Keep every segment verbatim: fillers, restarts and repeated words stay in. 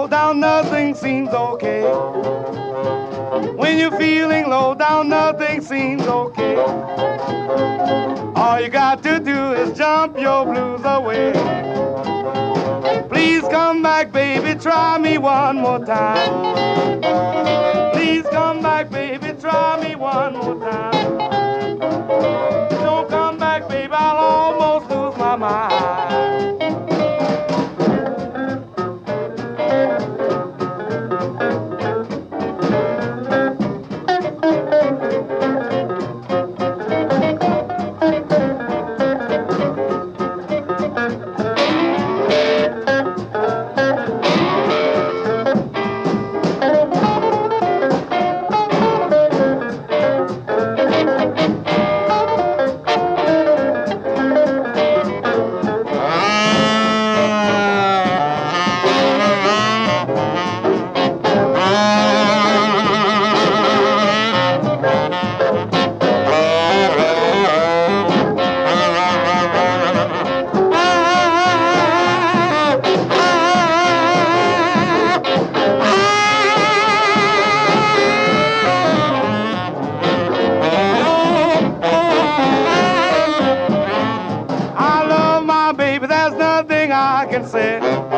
low down, nothing seems okay. When you're feeling low down, nothing seems okay. All you got to do is jump your blues away. Please come back, baby, try me one more time. Please come back, baby, try me one more time. Don't come back, baby, I'll almost lose my mind. I can say.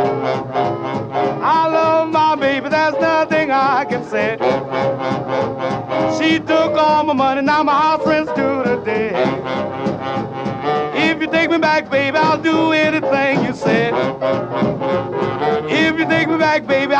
I love my baby, there's nothing I can say. She took all my money, now my house rent's due today. If you take me back, baby, I'll do anything you said. If you take me back, baby,